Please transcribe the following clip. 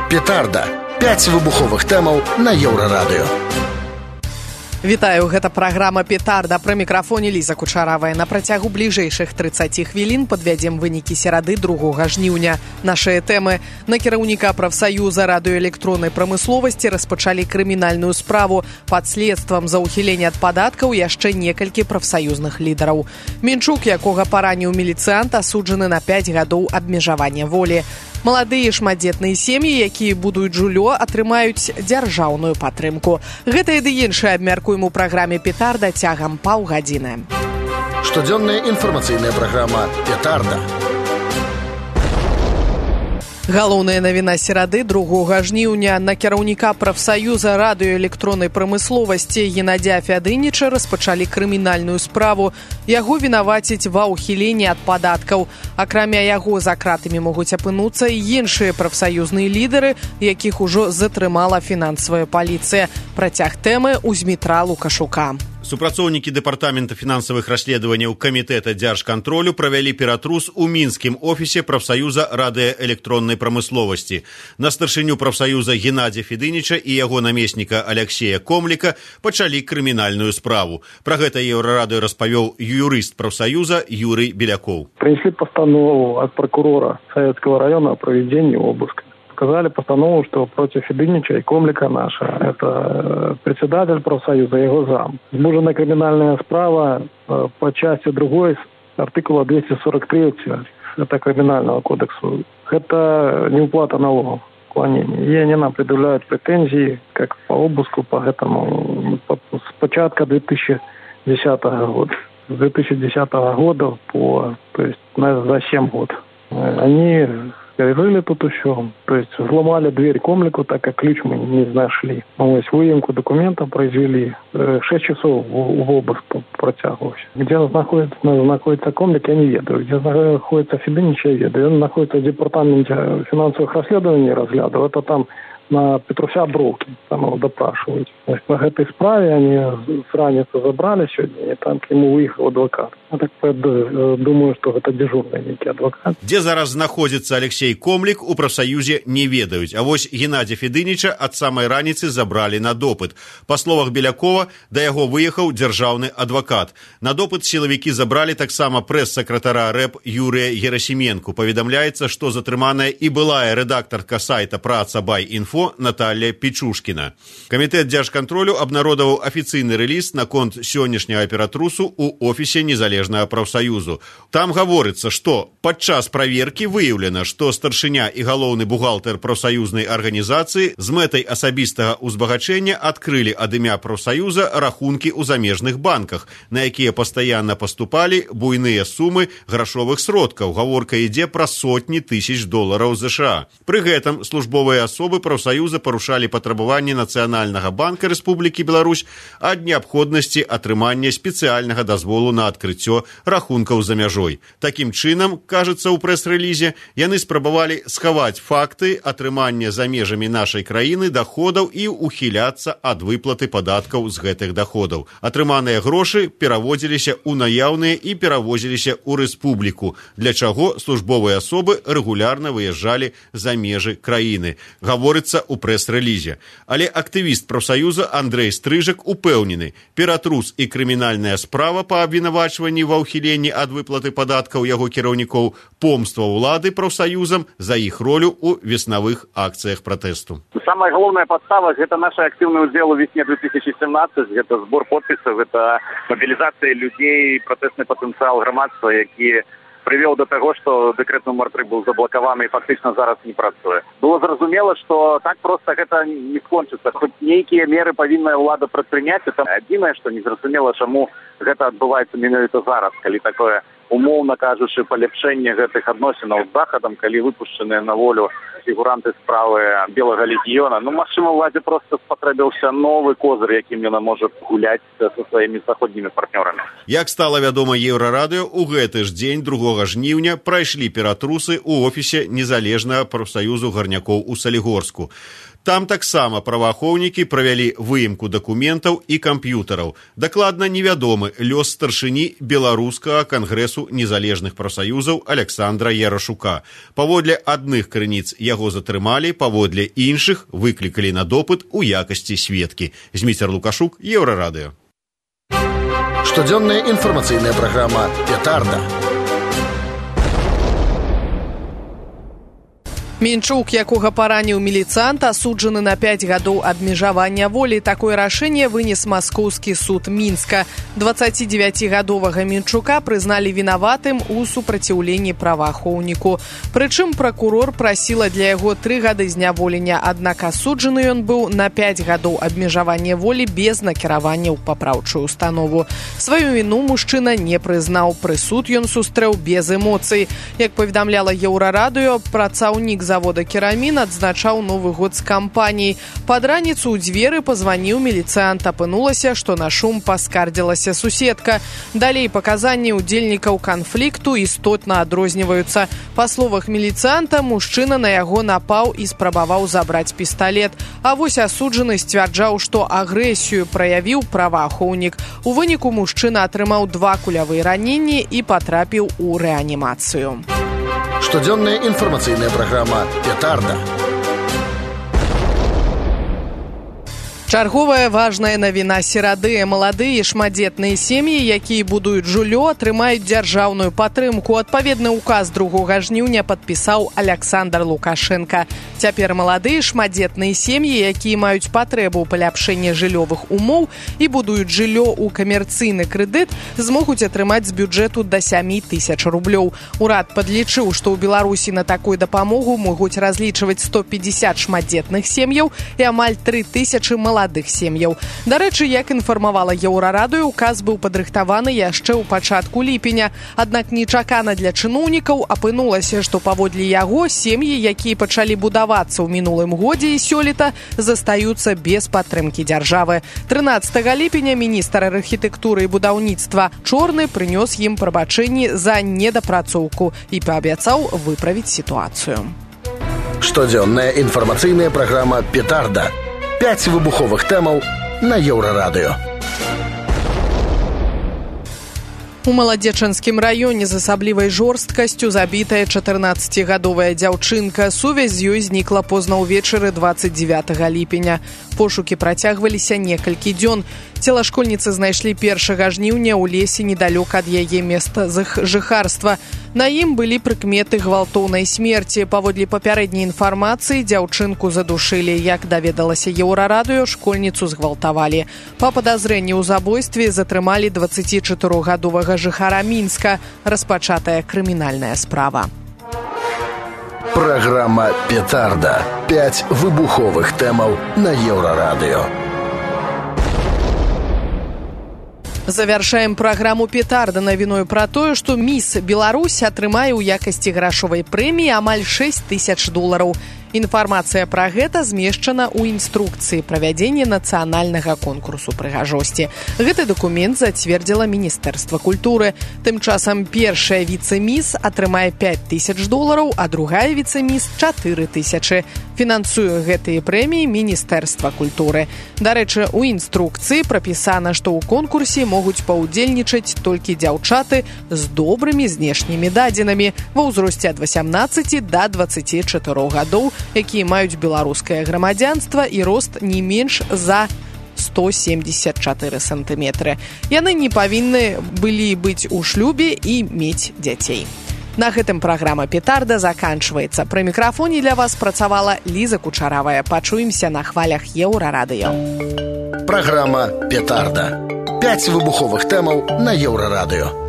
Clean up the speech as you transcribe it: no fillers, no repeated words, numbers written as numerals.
Петарда. 5 выбуховых тэмаў на Еўрарадыё. Вітаю, гэта праграма «Петарда». Пры мікрафоне Ліза Кучаравая. На працягу бліжэйшых 30 хвілін падвядзем вынікі серады 2 жніўня. Нашыя тэмы. На кіраўніка прафсаюза радыёэлектроннай прамысловасці распачалі крымінальную справу. Пад следствам за ўхіленне ад падаткаў яшчэ некалькі прафсаюзных лідараў. Мінчук, якога параніў міліцыянт, асуджаны на 5 гадоў абмежавання волі. Маладыя шматдзетныя сем'і, якія будуюць жыллё, атрымаюць дзяржаўную падтрымку. Гэта і ды іншае абмяркуем у праграме «Петарда» цягам паўгадзіны. Штодзённая інфармацыйная праграма «Петарда». Галоўная навіна серады 2 жніўня. На кіраўніка прафсаюза радыёэлектроннай прамысловасці Геннадзя Фядыніча распачалі крымінальную справу. Яго вінаваціць ва ўхіленні ад падаткаў. Акрамя яго за кратамі могуць апынуцца і іншыя прафсаюзныя лідары, якіх ужо затрымала фінансавая паліцыя. Працяг тэмы ў Змітра Лукашука. Супрацоўнікі дэпартамента фінансавых расследаванняў камітэта дзяржкантролю правялі ператрус у мінскім офісе прафсаюза радыёэлектроннай прамысловасці. На старшыню прафсаюза Геннадзя Фядыніча і яго намесніка Алексея Комліка пачалі крымінальную справу. Пра гэта Еўрарадыё распавёў юрыст прафсаюза Юрый Белякоў. Принесли постанову от прокурора Советского района о проведении обыска. Сказали постанову, что против Федынича и Комлика наша. Это председатель профсоюза и его зам. Возбуждена криминальная справа по части другой артикула 243 это Криминального кодекса. Это неуплата налогов, уклонение. И они нам предъявляют претензии как по обыску, по этому с початка 2010 года. С 2010 года то есть за 7 год. Они перерыли тут еще, то есть взломали дверь Комлику, так как ключ мы не нашли. Выемку документов произвели, 6 часов в обыск протягивался. Где находится Комлик, я не ведаю. Где находится Федынич, я ведаю. Он находится в департаменте финансовых расследований, разглядывал. Это там на Петруся Бровки, там его допрашивают. То есть по этой справе они с раницы забрали сегодня, и там к нему выехал адвокат. Я так думаю, что это дежурный некий адвокат. Дзе зараз знаходзіцца Алексей Комлік, у прафсаюзе не ведаюць. А вось Геннадзя Фядыніча ад самай раніцы забралі на допыт. Па словах Белякова, да яго выехаў дзяржаўны адвакат. На допыт сілавікі забралі таксама прэс-сакратара РЭП Юрыя Герасіменку. Паведамляецца, што затрыманая і былая рэдактарка сайта «Праца.бай.Інфо» Наталья Пічушкіна. Камітэт дзяржкантролю абнародаваў афіцыйны рэліз наконт сённяшняга ператрусу ў офісе незалежнага прафсаюзу. Там гаворыцца, што падчас праверкі выяўлена, што старшыня і галоўны бухгалтэр прафсаюзнай арганізацыі з мэтай асабістага ўзбагачэння адкрылі ад імя прафсаюза рахункі ў замежных банках, на якія пастаянна паступалі буйныя сумы грашовых сродкаў. Гаворка ідзе пра сотні тысяч долараў США. Пры гэтым службовыя асобы прафсаюза парушалі патрабаванні Нацыянальнага банка Рэспублікі Беларусь ад неабходнасці атрымання спецыяльнага дазволу на адкрыццё рахункаў за мяжой. Такім чынам, кажацца ў прэс-рэлізе, яны спрабавалі схаваць факты атрымання за межамі нашай краіны даходаў і ухіляцца ад выплаты падаткаў з гэтых даходаў. Атрыманыя грошы пераводзіліся ў наяўныя і перавозіліся ў рэспубліку, для чаго службовыя асобы рэгулярна выязджалі за межы краіны. Гаворыцца ў прэс-рэлізе. Але актывіст прафсаюза Андрэй Стрыжак упэўнены, ператрус і крымінальная справа па абвінавачванні ва ўхіленні ад выплаты падаткаў яго кіраўнікоў, помства ўлады прафсаюзам за іх ролю ў веснавых акцыях пратэсту. Самая галоўная падстава – гэта наш актыўны ўдзел у весне 2017, гэта збор подпісаў, гэта мабілізацыя людзей, пратэсны патэнцыял грамадства, які прывёў да таго, што дэкрэт нумар 3 быў заблакаваны і фактычна зараз не працуе. Было зразумела, што так проста гэта не скончыцца. Хоць нейкія меры павінная ўлада прадпрыняць, это адзінае, што незразумела, чаму гэта адбываецца менавіта зараз, калі такое, умоўна кажучы, паляпшэнне гэтых адносінаў з Захадам, калі выпушчаныя на волю фігуранты справы Белага легіёна. Магчыма, уладзе проста спатрэбіўся новы козыр, якім яна можа гуляць са сваімі заходнімі партнёрамі. Як стала вядома Еўрарадыё, у гэты ж дзень 2 жніўня прайшлі ператрусы ў офісе незалежнага прафсаюзу гарнякоў у Салігорску. Там таксама праваахоўнікі правялі выемку дакументаў і камп'ютараў. Дакладна невядомы лёс старшыні беларускага кангрэсу часу незалежных прафсаюзаў Александра Ярашука. Паводле адных крыніц яго затрымалі, паводле іншых выклікалі на допыт у якасці сведкі. Зміцер Лукашук, Еўрарадыё. Штодзённая інфармацыйная праграма «Петарда». Мінчук, якога параніў міліцант, асуджаны на 5 гадоў абмежавання волі. Такое рашэнне вынес Маскоўскі суд Мінска. 29-гадовага Мінчука прызналі вінаватым у супраціўленні праваахоўніку. Прычым пракурор прасіла для яго 3 гады зняволення, аднак асуджаны ён быў на 5 гадоў абмежавання волі без накіравання ў папраўчую установу. Сваю віну мужчына не прызнаў. Прысуд ён сустрэў без эмоцый. Як паведамляла Еўрарадыё, працаўнік завода «Керамін» адзначаў Новы год з кампаніяй. Пад раніцу ў дзверы пазваніў міліцыянт. Апынулася, што на шум паскардзілася суседка. Далей паказанні ўдзельнікаў канфлікту істотна адрозніваюцца. Па словах міліцыянта, мужчына на яго напаў і спрабаваў забраць пісталет. А вось асуджаны сцвярджаў, што агрэсію праявіў праваахоўнік. У выніку мужчына атрымаў 2 кулявыя раненні і патрапіў у рэанімацыю. Штодзённая інфармацыйная праграма «Петарда». Чарговая важная навіна серады. Маладыя шматдзетныя сем'і, якія будуюць жыллё, атрымаюць дзяржаўную падтрымку. Адпаведны ўказ 2 жніўня падпісаў Александр Лукашенка. Цяпер маладыя шматдзетныя сем'і, якія маюць патрэбу ў паляпшэнні жыллёвых умоў і будуюць жыллё ў камерцыйны крэдыт, змогуць атрымаць з бюджэту да 7 000 рублёў. Урад падлічыў, што ў Беларусі на такую дапамогу могуць разлічваць 150 шматдзетных сем'яў і амаль 3000 маладых сем'яў. Дарэчы, як інфармавала Еўрарадыё, указ быў падрыхтаваны яшчэ ў пачатку ліпеня. Аднак нечакана для чыноўнікаў апынулася, што паводле яго сем'і, якія пачалі будавацца ў мінулым годзе і сёлета, застаюцца без падтрымкі дзяржавы. 13 ліпеня міністр архітэктуры і будаўніцтва Чорны прынёс ім прабачэнні за недапрацоўку і паабяцаў выправіць сітуацыю. Штодзённая інфармацыйная праграма «Петарда». 5 выбуховых тэмаў на Еўрарадыё. У Маладзечанскім раёне з асаблівай жорсткасцю забітая 14-гадовая дзяўчынка. Сувязь з ёй знікла позна ўвечары 29 ліпеня. Пошукі працягваліся некалькі дзён. Цела школьніцы знайшлі 1 жніўня ў лесе недалёка ад яе места жыхарства. На ім былі прыкметы гвалтоўнай смерці. Паводле папярэдняй інфармацыі, дзяўчынку задушылі. Як даведалася Еўрарадыё, школьніцу згвалтавалі. Па падазрэнні ў забойстве затрымалі 24-гадовага жыхара Мінска. Распачатая крымінальная справа. Праграма «Петарда». 5 выбуховых тэмаў на Еўрарадыё. Завяршаем праграму «Петарда» навіной пра тое, што міс Беларусь атрымае ў якасці грашовай прэміі амаль $6000. Інфармацыя пра гэта змешчана ў інструкцыі правядзення нацыянальнага конкурсу прыгажосці. Гэты дакумент зацвердзіла Міністэрства культуры. Тым часам першая віцэ-міс атрымае $5000, а другая віцэ-міс $4000. Фінансуе гэтыя прэміі Міністэрства культуры. Дарэчы, у інструкцыі прапісана, што ў конкурсе могуць паўдзельнічаць толькі дзяўчаты з добрымі знешнімі дадзенымі ва ўзросце ад 18 да 24 гадоў, якія маюць беларускае грамадзянства і рост не менш за 174 сантыметры. Яны не павінны былі быць у шлюбе і мець дзяцей. На гэтым праграма «Петарда» заканчваецца. Пры мікрафоне для вас працавала Ліза Кучаравая. Пачуемся на хвалях Еўрарадыё. Праграма «Петарда». 5 выбуховых тэмаў на Еўрарадыё.